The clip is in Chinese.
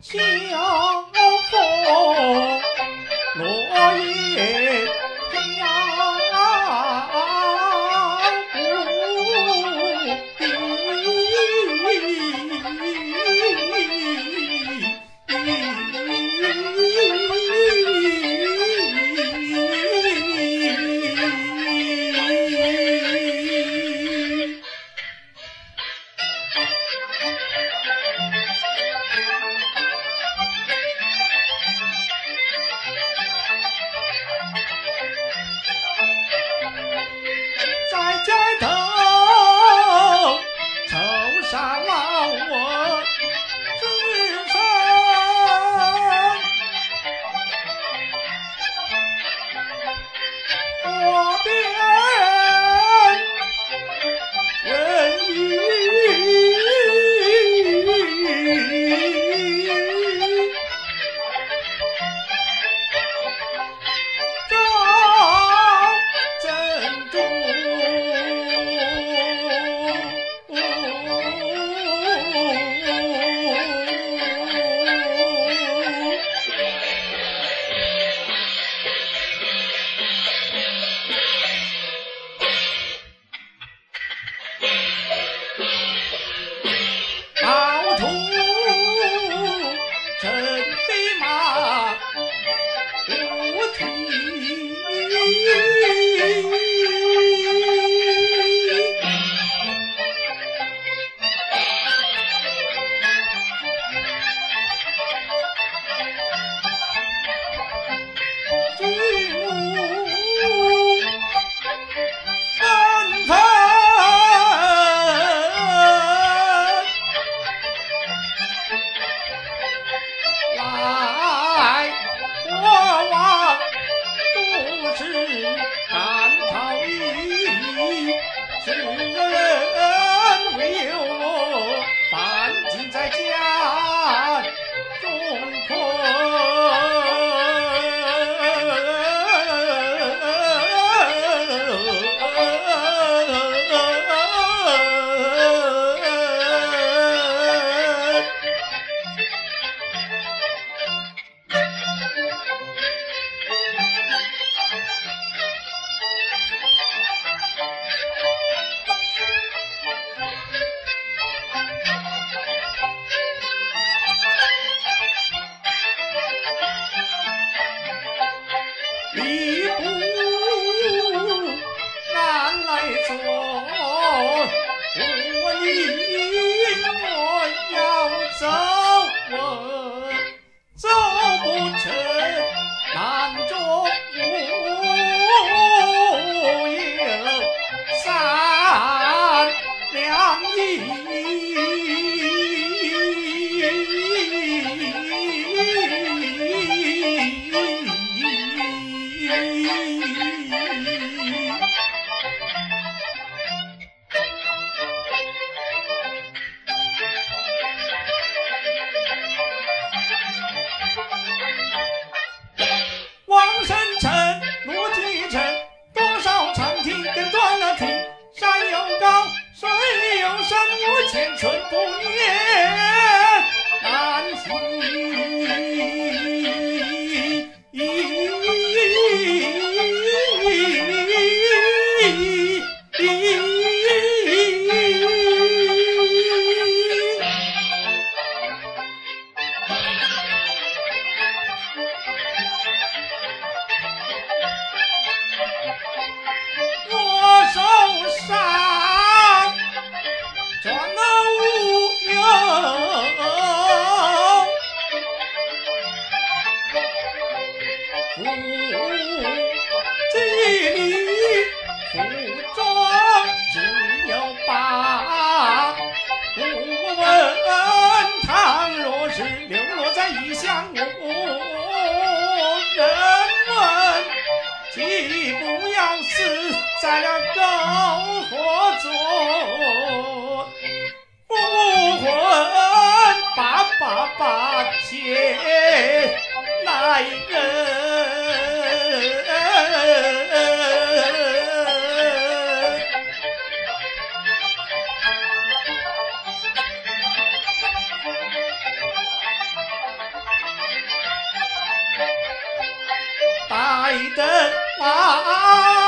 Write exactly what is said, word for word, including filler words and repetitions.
秋风落叶飘不在街头愁杀了我之身，我便问雨照珍珠。到处真飞马不停，举目纷纷。来过往都是赶考役，世人唯有我反尽在家中困。一步难来做，我你我要走，我走不成，难着无有三两银。王生辰，罗继辰，多少长亭跟断了亭，山有高，水有深，我千春不言难行。我手上转了无有，夫妻里服装只有八。不问倘若是流落在异乡无人问，岂不要死在了篝火中，无魂把把把前来人。 等啊！